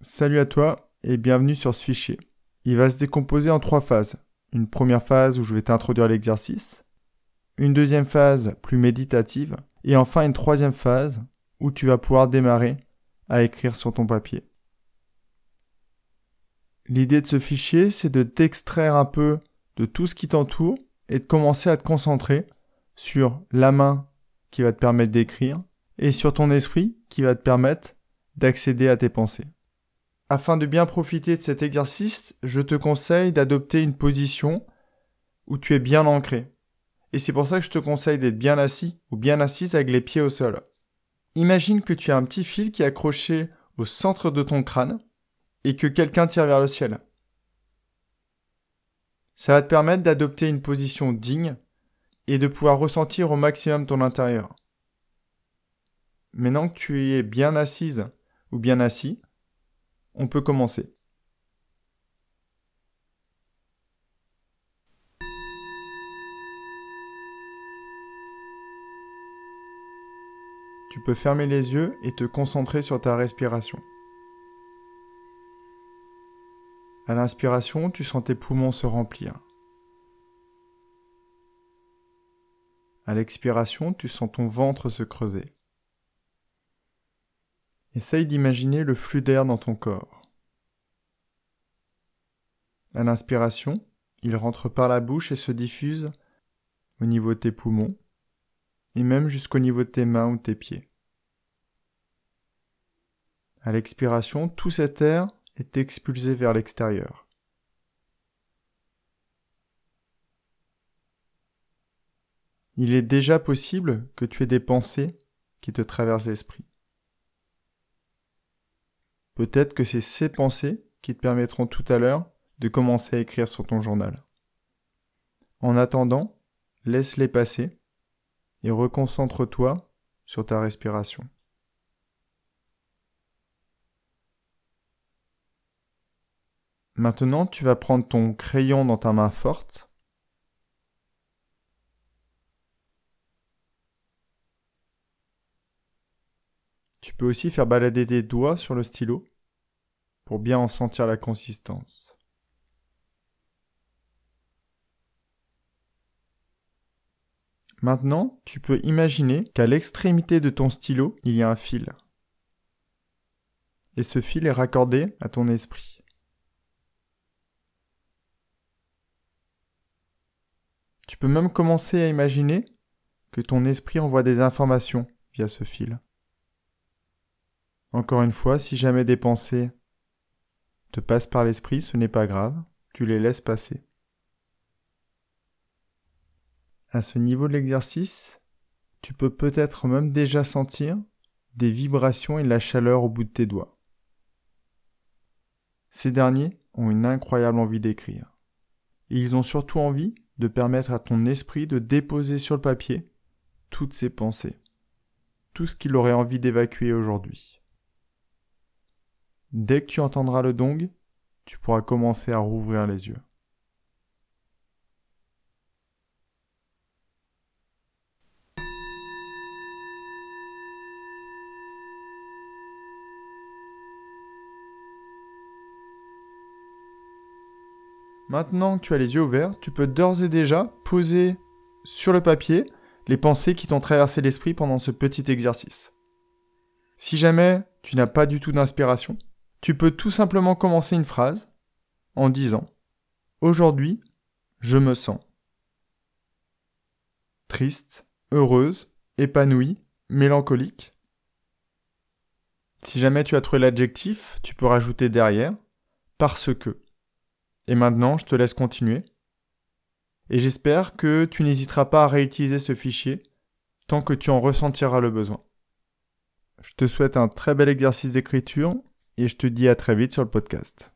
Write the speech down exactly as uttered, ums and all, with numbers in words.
Salut à toi et bienvenue sur ce fichier. Il va se décomposer en trois phases. Une première phase où je vais t'introduire l'exercice, une deuxième phase plus méditative et enfin une troisième phase où tu vas pouvoir démarrer à écrire sur ton papier. L'idée de ce fichier, c'est de t'extraire un peu de tout ce qui t'entoure et de commencer à te concentrer sur la main qui va te permettre d'écrire et sur ton esprit qui va te permettre d'accéder à tes pensées. Afin de bien profiter de cet exercice, je te conseille d'adopter une position où tu es bien ancré. Et c'est pour ça que je te conseille d'être bien assis ou bien assise avec les pieds au sol. Imagine que tu as un petit fil qui est accroché au centre de ton crâne et que quelqu'un tire vers le ciel. Ça va te permettre d'adopter une position digne et de pouvoir ressentir au maximum ton intérieur. Maintenant que tu es bien assise ou bien assis, on peut commencer. Tu peux fermer les yeux et te concentrer sur ta respiration. À l'inspiration, tu sens tes poumons se remplir. À l'expiration, tu sens ton ventre se creuser. Essaye d'imaginer le flux d'air dans ton corps. À l'inspiration, il rentre par la bouche et se diffuse au niveau de tes poumons et même jusqu'au niveau de tes mains ou tes pieds. À l'expiration, tout cet air est expulsé vers l'extérieur. Il est déjà possible que tu aies des pensées qui te traversent l'esprit. Peut-être que c'est ces pensées qui te permettront tout à l'heure de commencer à écrire sur ton journal. En attendant, laisse-les passer et reconcentre-toi sur ta respiration. Maintenant, tu vas prendre ton crayon dans ta main forte. Tu peux aussi faire balader tes doigts sur le stylo pour bien en sentir la consistance. Maintenant, tu peux imaginer qu'à l'extrémité de ton stylo, il y a un fil. Et ce fil est raccordé à ton esprit. Tu peux même commencer à imaginer que ton esprit envoie des informations via ce fil. Encore une fois, si jamais des pensées te passent par l'esprit, ce n'est pas grave, tu les laisses passer. À ce niveau de l'exercice, tu peux peut-être même déjà sentir des vibrations et de la chaleur au bout de tes doigts. Ces derniers ont une incroyable envie d'écrire. Et ils ont surtout envie de permettre à ton esprit de déposer sur le papier toutes ses pensées, tout ce qu'il aurait envie d'évacuer aujourd'hui. Dès que tu entendras le dong, tu pourras commencer à rouvrir les yeux. Maintenant que tu as les yeux ouverts, tu peux d'ores et déjà poser sur le papier les pensées qui t'ont traversé l'esprit pendant ce petit exercice. Si jamais tu n'as pas du tout d'inspiration, tu peux tout simplement commencer une phrase en disant « Aujourd'hui, je me sens triste, heureuse, épanouie, mélancolique. » Si jamais tu as trouvé l'adjectif, tu peux rajouter derrière « parce que ». Et maintenant, je te laisse continuer. Et j'espère que tu n'hésiteras pas à réutiliser ce fichier tant que tu en ressentiras le besoin. Je te souhaite un très bel exercice d'écriture et je te dis à très vite sur le podcast.